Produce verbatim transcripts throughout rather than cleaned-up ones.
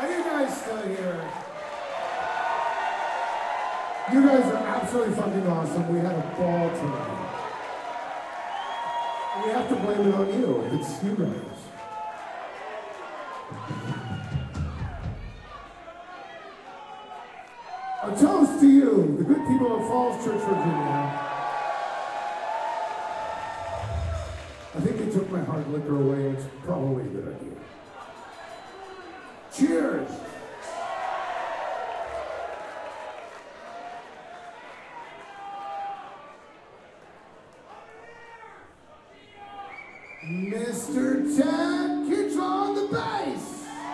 Are you guys still here? You guys are absolutely fucking awesome. We had a ball tonight. We have to blame it on you. It's you guys. A toast to you, the good people of Falls Church, Virginia. I think they took my hard liquor away. It's probably a good idea. Cheers! Mister Ted Kitchell on the bass!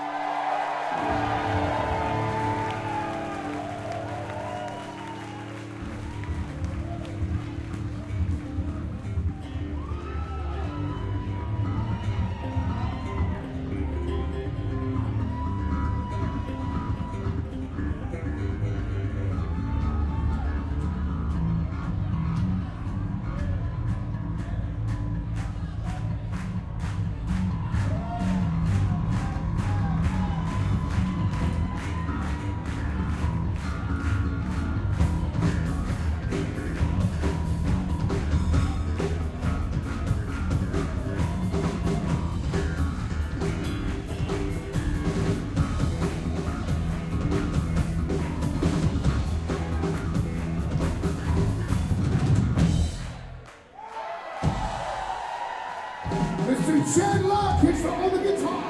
Mister Chad Locke hits on the guitar.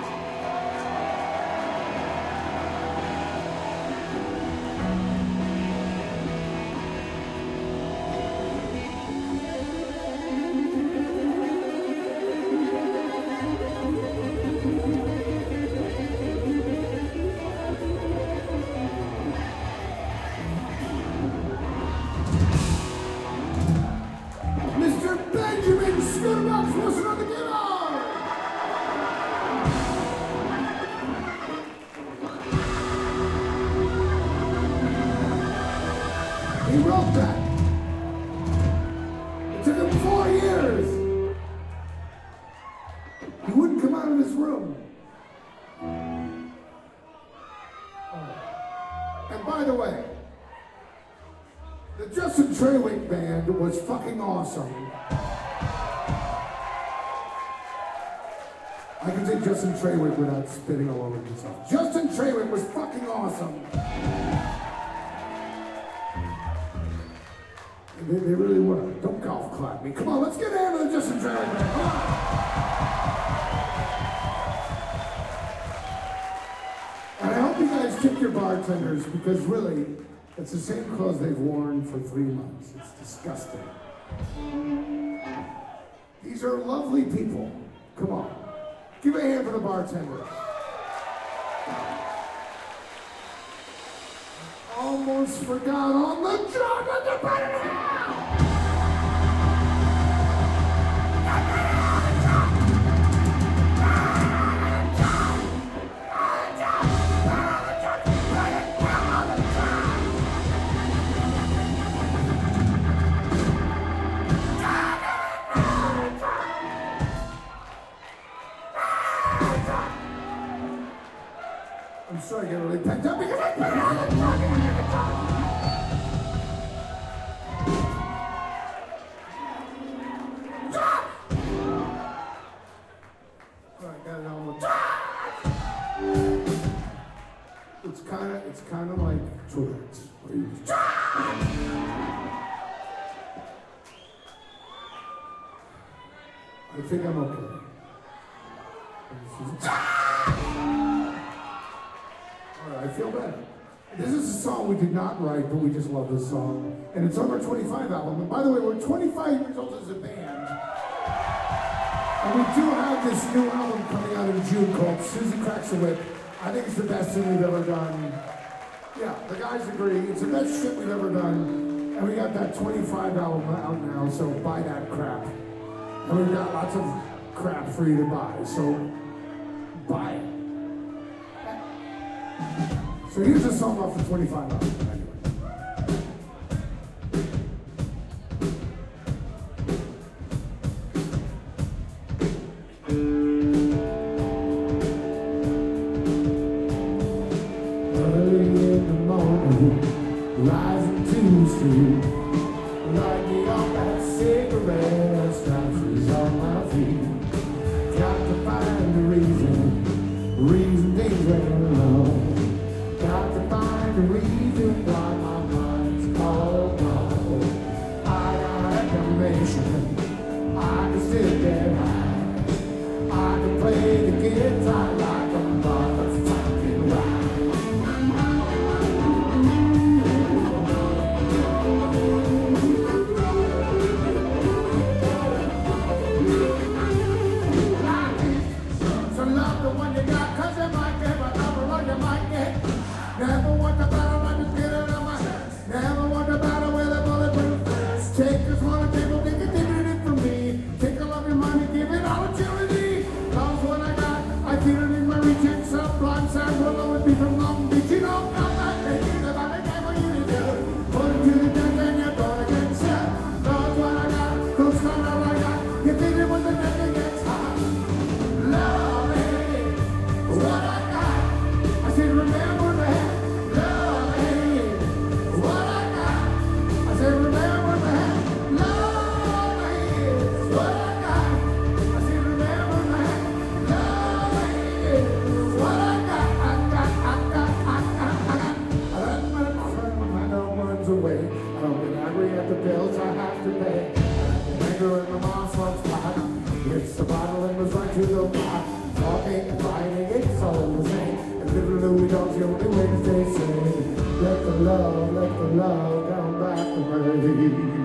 Mister Benjamin Scooterbox Wilson on the guitar. He wrote that. It took him four years. He wouldn't come out of his room. Oh. And by the way, the Justin Trawick band was fucking awesome. I can say Justin Trawick without spitting all over myself. Justin Trawick was fucking awesome. They, they really were. Don't golf clap me. Come on, let's get into the Justin Trawick band. Come on. And I hope you guys tip your bartenders because really, it's the same clothes they've worn for three months. It's disgusting. These are lovely people. Come on. Give a hand for the bartenders. Almost forgot on the drug of the button. I'm sorry, I get really pent up because I put it on the drug and the guitar. It's kind of, it's kind of like Tourette's. Where you just... I think I'm okay. All right, I feel better. This is a song we did not write, but we just love this song. And it's on our twenty-five album. And by the way, we're twenty-five years old as a band. And we do have this new album coming out in June called Susie Cracks a Whip. I think it's the best thing we've ever done. Yeah, the guys agree. It's the best shit we've ever done. And we got that twenty-five album out now, so buy that crap. And we've got lots of crap for you to buy, so buy it. So here's a song off the twenty-five album. Anyway. rising too soon. Light me up that cigarette, scratches on my feet. Got to find a reason, reason things went wrong. Got to find a reason why my mind's all wrong. I got information, I can still get high. I can play the guitar like a motherfucking rock. So love the one you got, cause you might get another one you might get. Never want the battle, I just get it out my head. Never want the battle with a bulletproof vest. Take this one of people, think it did it for me. Take all of your money, give it all to charity. Love's what I got, I feel it in my region. Sublime sound will always be from Long Beach. You don't know that thing about the game for you to do. Put it to the death and you're gonna get set. Love's what I got, those kind of I got. You think it was the death that gets hot. Love it, what I got. I said remember that. Love it, what I got. I said remember that. Love it, what I got. I said remember that. Love it, what I got. I got, I got, I got, I got. I let my friend when my dog runs away. I don't get angry at the bills I have to pay. I get angry at my mom's lunch pot. It's the bottle and was right to the pot. Talking and fighting, it's all the same. And little Louie Dog's the only way to stay sane. Let the love, let the love come back to me.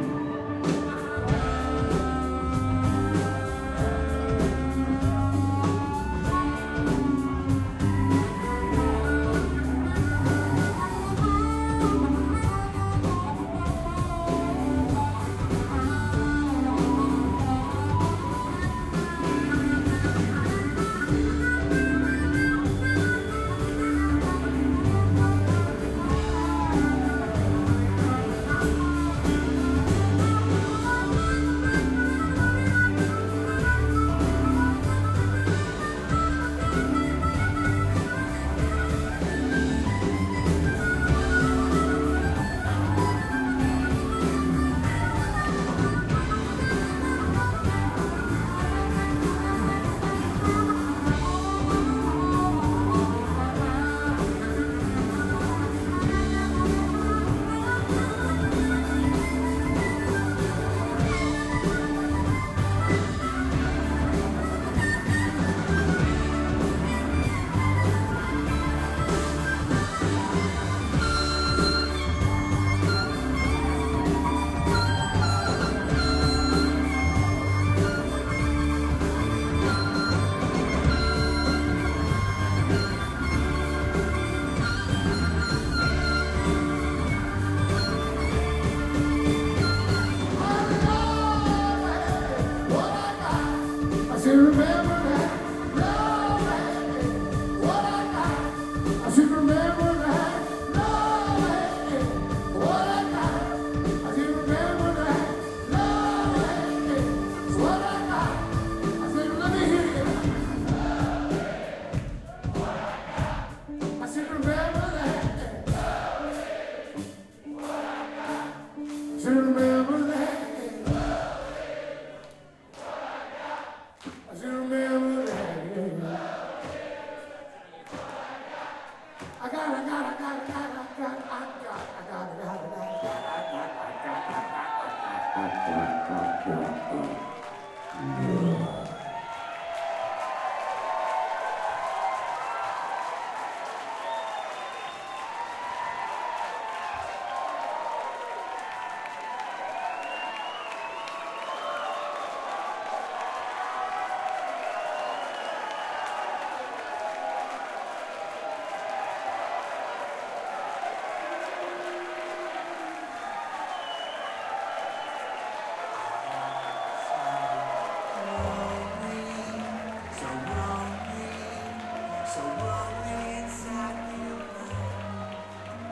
So